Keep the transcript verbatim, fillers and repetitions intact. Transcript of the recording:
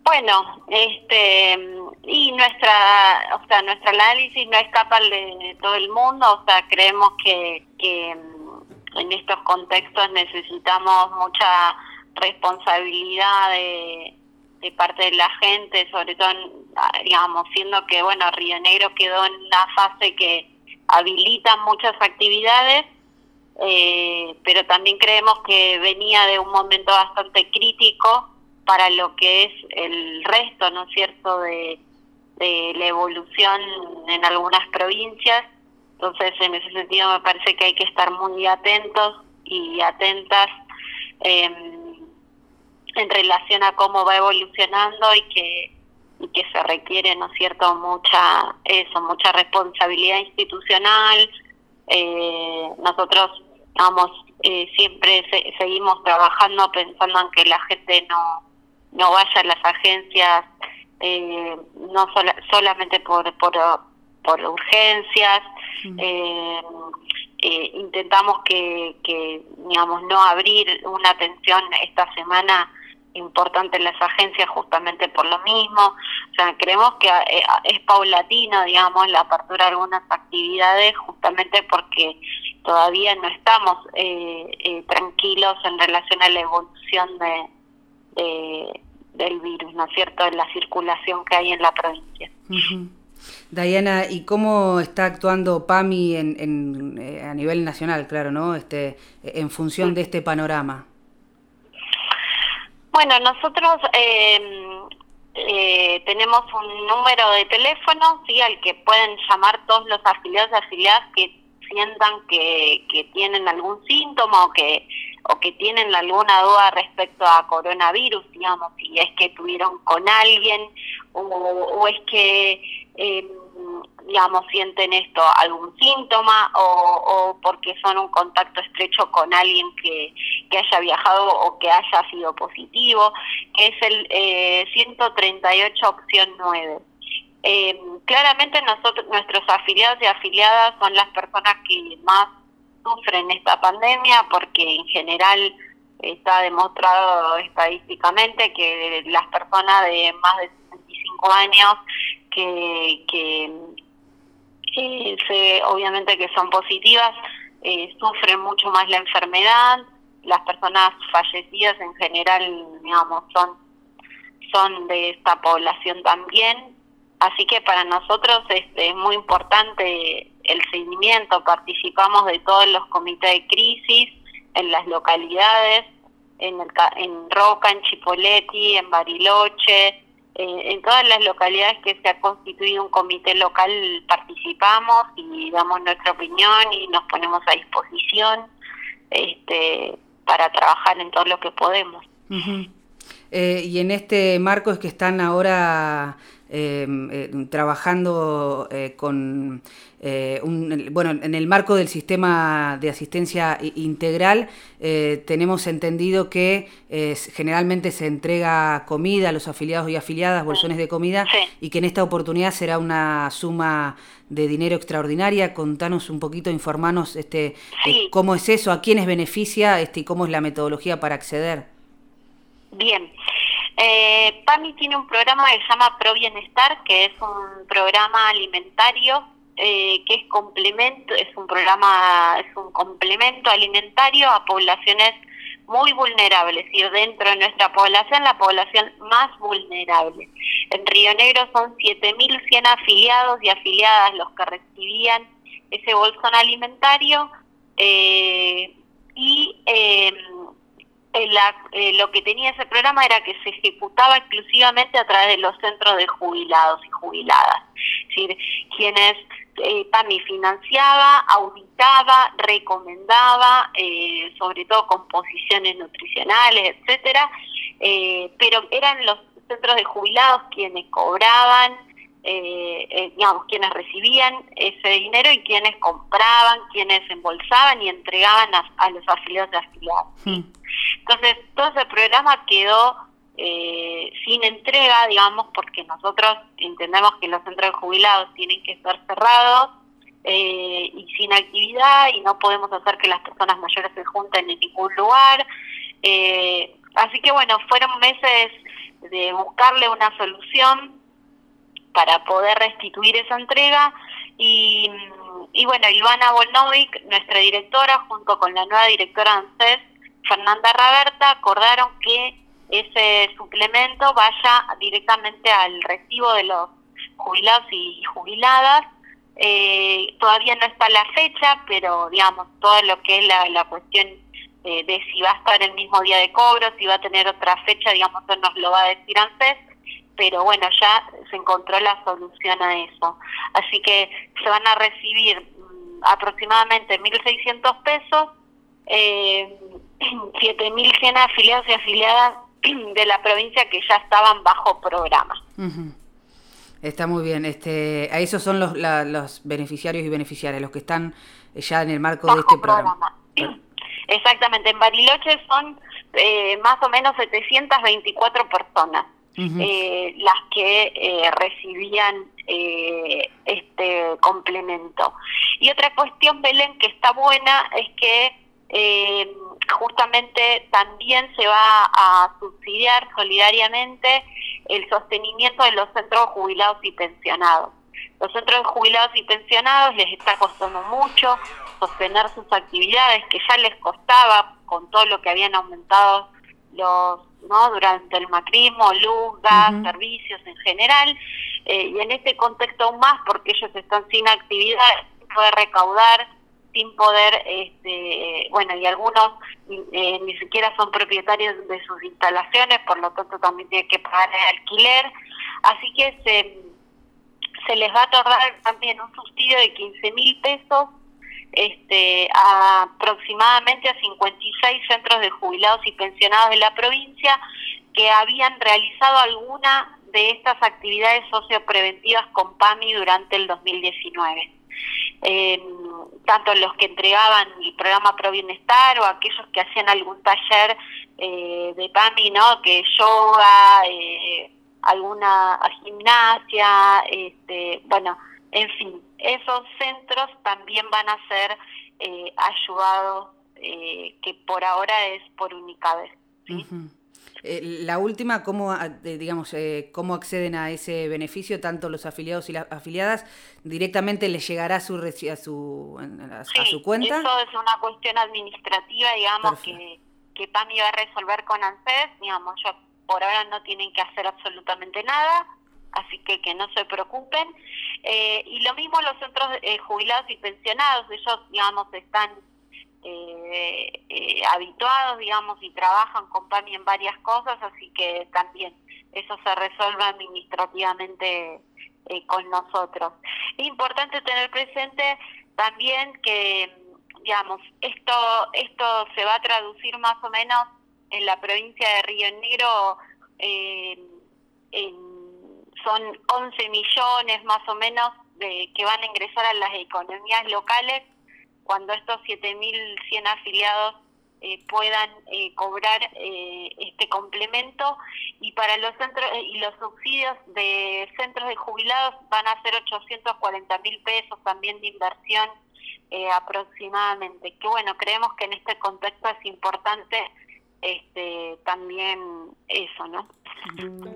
Bueno, este, y nuestra, o sea, nuestro análisis no escapa al de todo el mundo, o sea, creemos que, que en estos contextos necesitamos mucha responsabilidad de, de parte de la gente, sobre todo, digamos, siendo que, bueno, Río Negro quedó en una fase que habilita muchas actividades, eh, pero también creemos que venía de un momento bastante crítico para lo que es el resto, ¿no es cierto?, de, de la evolución en algunas provincias. Entonces, en ese sentido, me parece que hay que estar muy atentos y atentas eh, en relación a cómo va evolucionando y que y que se requiere, ¿no es cierto?, mucha eso, mucha responsabilidad institucional. Eh, nosotros, vamos, eh, siempre se, seguimos trabajando pensando en que la gente no no vaya a las agencias eh, no sola, solamente por por por urgencias. Mm. eh, eh, intentamos que, que digamos no abrir una atención esta semana importante en las agencias justamente por lo mismo. O sea, creemos que eh, es paulatino, digamos, la apertura de algunas actividades justamente porque todavía no estamos eh, eh, tranquilos en relación a la evolución de De, del virus, ¿no es cierto?, en la circulación que hay en la provincia. Uh-huh. Dayana, ¿y cómo está actuando PAMI en, en, eh, a nivel nacional, claro, ¿no?, este, en función de este panorama? Bueno, nosotros eh, eh, tenemos un número de teléfono, sí, al que pueden llamar todos los afiliados y afiliadas que sientan que, que tienen algún síntoma o que o que tienen alguna duda respecto a coronavirus, digamos, si es que tuvieron con alguien o, o es que, eh, digamos, sienten esto, algún síntoma o, o porque son un contacto estrecho con alguien que, que haya viajado o que haya sido positivo, que es el eh, ciento treinta y ocho opción nueve. Eh, claramente nosotros, nuestros afiliados y afiliadas son las personas que más sufren esta pandemia porque en general está demostrado estadísticamente que las personas de más de sesenta y cinco años que, que, que se, obviamente que son positivas eh, sufren mucho más la enfermedad. Las personas fallecidas en general, digamos, son son de esta población también. Así que para nosotros este, es muy importante el seguimiento. Participamos de todos los comités de crisis en las localidades, en, el, en Roca, en Chipoleti, en Bariloche, eh, en todas las localidades que se ha constituido un comité local participamos y damos nuestra opinión y nos ponemos a disposición este, para trabajar en todo lo que podemos. Uh-huh. Eh, y en este marco es que están ahora eh, eh, trabajando eh, con, eh, un, bueno, en el marco del sistema de asistencia integral, eh, tenemos entendido que eh, generalmente se entrega comida a los afiliados y afiliadas, bolsones de comida, sí. Y que en esta oportunidad será una suma de dinero extraordinaria. Contanos un poquito, informanos este, sí. eh, cómo es eso, a quiénes beneficia este, y cómo es la metodología para acceder. Bien, eh, PAMI tiene un programa que se llama Pro Bienestar, que es un programa alimentario eh, que es complemento, es un programa, es un complemento alimentario a poblaciones muy vulnerables, y dentro de nuestra población, la población más vulnerable. En Río Negro son siete mil cien afiliados y afiliadas los que recibían ese bolsón alimentario eh, y eh, La, eh, lo que tenía ese programa era que se ejecutaba exclusivamente a través de los centros de jubilados y jubiladas, es decir, quienes eh, PAMI financiaba, auditaba, recomendaba, eh, sobre todo con posiciones nutricionales, etcétera, eh, pero eran los centros de jubilados quienes cobraban, eh, eh, digamos, quienes recibían ese dinero y quienes compraban, quienes embolsaban y entregaban a, a los afiliados y afiliados. Hmm. Entonces, todo ese programa quedó eh, sin entrega, digamos, porque nosotros entendemos que los centros de jubilados tienen que estar cerrados eh, y sin actividad, y no podemos hacer que las personas mayores se junten en ningún lugar. Eh, Así que bueno, fueron meses de buscarle una solución para poder restituir esa entrega y, y bueno, Ivana Volnovic, nuestra directora, junto con la nueva directora de ANSES, Fernanda Raberta, acordaron que ese suplemento vaya directamente al recibo de los jubilados y jubiladas. Eh, todavía no está la fecha, pero digamos, todo lo que es la, la cuestión de, de si va a estar el mismo día de cobro, si va a tener otra fecha, digamos, eso nos lo va a decir ANSES, pero bueno, ya se encontró la solución a eso. Así que se van a recibir mmm, aproximadamente mil seiscientos pesos, eh, siete mil cien afiliados y afiliadas de la provincia que ya estaban bajo programa. Uh-huh. Está muy bien. Este, a esos son los, la, los beneficiarios y beneficiarias, los que están ya en el marco bajo de este programa. programa. Exactamente. En Bariloche son eh, más o menos setecientas veinticuatro personas uh-huh. eh, las que eh, recibían eh, este complemento. Y otra cuestión, Belén, que está buena es que eh, justamente también se va a subsidiar solidariamente el sostenimiento de los centros de jubilados y pensionados. Los centros de jubilados y pensionados les está costando mucho sostener sus actividades, que ya les costaba con todo lo que habían aumentado los no durante el macrismo, luz, gas, uh-huh. servicios en general, eh, y en este contexto aún más, porque ellos están sin actividad, sin poder recaudar, sin poder, este, bueno, y algunos eh, ni siquiera son propietarios de sus instalaciones, por lo tanto también tienen que pagar el alquiler, así que se, se les va a otorgar también un subsidio de quince mil pesos este, a aproximadamente a cincuenta y seis centros de jubilados y pensionados de la provincia que habían realizado alguna de estas actividades sociopreventivas con PAMI durante el dos mil diecinueve. Eh, tanto los que entregaban el programa Pro Bienestar o aquellos que hacían algún taller eh, de PAMI, ¿no? Que yoga, eh, alguna gimnasia, este, bueno, en fin, esos centros también van a ser eh, ayudados, eh, que por ahora es por Unicabes, ¿sí? Uh-huh. Eh, la última, ¿cómo, eh, digamos, eh, cómo acceden a ese beneficio tanto los afiliados y las afiliadas? ¿Directamente les llegará a su a su, a, sí, a su cuenta? Eso es una cuestión administrativa, digamos, que, que PAMI va a resolver con ANSES, digamos, ya por ahora no tienen que hacer absolutamente nada, así que que no se preocupen. Eh, y lo mismo los centros eh, jubilados y pensionados, ellos, digamos, están Eh, eh, habituados, digamos, y trabajan con PAMI en varias cosas, así que también eso se resuelve administrativamente eh, con nosotros. Es importante tener presente también que, digamos, esto esto se va a traducir más o menos en la provincia de Río Negro, eh, en, son once millones más o menos de que van a ingresar a las economías locales cuando estos siete mil cien afiliados eh, puedan eh, cobrar eh, este complemento, y para los centros eh, y los subsidios de centros de jubilados van a ser ochocientos cuarenta mil pesos también de inversión eh, aproximadamente, que bueno, creemos que en este contexto es importante este también eso, ¿no?